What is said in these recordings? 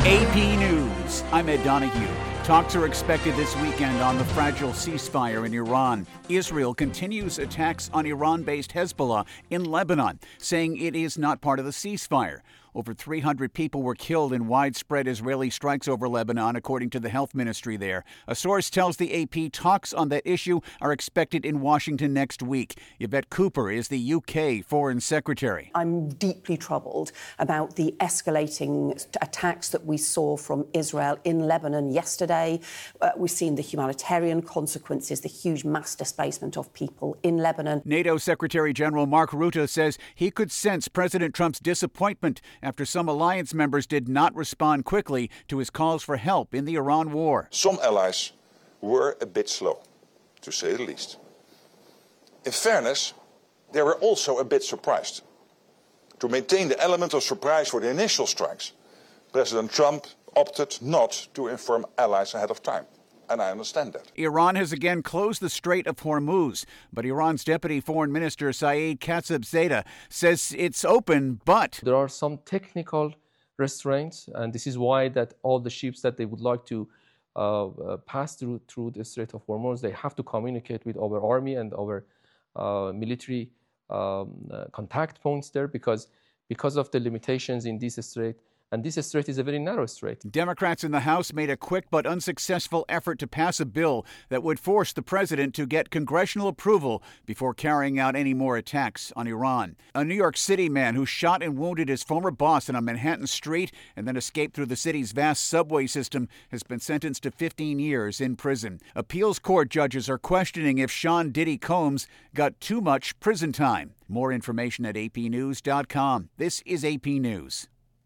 AP News. I'm Ed Donahue. Talks are expected this weekend on the fragile ceasefire in Iran. Israel continues attacks on Iran-based Hezbollah in Lebanon, saying it is not part of the ceasefire. Over 300 people were killed in widespread Israeli strikes over Lebanon, according to the health ministry there. A source tells the AP talks on that issue are expected in Washington next week. Yvette Cooper is the UK Foreign Secretary. I'm deeply troubled about the escalating attacks that we saw from Israel in Lebanon yesterday. We've seen the humanitarian consequences, the huge mass displacement of people in Lebanon. NATO Secretary General Mark Rutte says he could sense President Trump's disappointment after some alliance members did not respond quickly to his calls for help in the Iran war. Some allies were a bit slow, to say the least. In fairness, they were also a bit surprised. To maintain the element of surprise for the initial strikes, President Trump opted not to inform allies ahead of time. And I understand that. Iran has again closed the Strait of Hormuz, but Iran's Deputy Foreign Minister Saeed Khatibzadeh says it's open, but there are some technical restraints, and this is why that all the ships that they would like to pass through the Strait of Hormuz, they have to communicate with our army and our military contact points there because of the limitations in this strait. And this strait is a very narrow strait. Democrats in the House made a quick but unsuccessful effort to pass a bill that would force the president to get congressional approval before carrying out any more attacks on Iran. A New York City man who shot and wounded his former boss on a Manhattan street and then escaped through the city's vast subway system has been sentenced to 15 years in prison. Appeals court judges are questioning if Sean Diddy Combs got too much prison time. More information at apnews.com. This is AP News.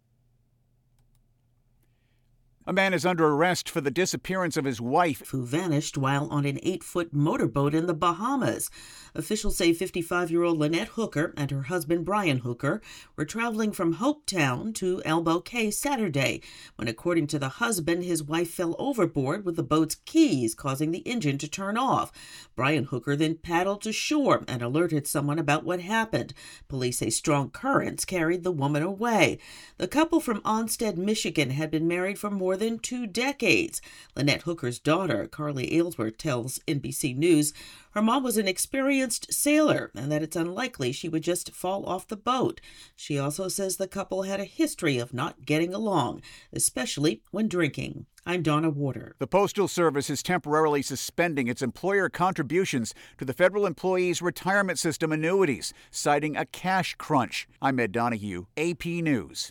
A man is under arrest for the disappearance of his wife, who vanished while on an 8-foot motorboat in the Bahamas. Officials say 55-year-old Lynette Hooker and her husband Brian Hooker were traveling from Hopetown to Elbow Cay Saturday, when, according to the husband, his wife fell overboard with the boat's keys, causing the engine to turn off. Brian Hooker then paddled to shore and alerted someone about what happened. Police say strong currents carried the woman away. The couple from Onstead, Michigan, had been married for more than 2 decades. Lynette Hooker's daughter, Carly Aylesworth, tells NBC News her mom was an experienced sailor and that it's unlikely she would just fall off the boat. She also says the couple had a history of not getting along, especially when drinking. I'm Donna Warder. The Postal Service is temporarily suspending its employer contributions to the federal employees' retirement system annuities, citing a cash crunch. I'm Ed Donahue, AP News.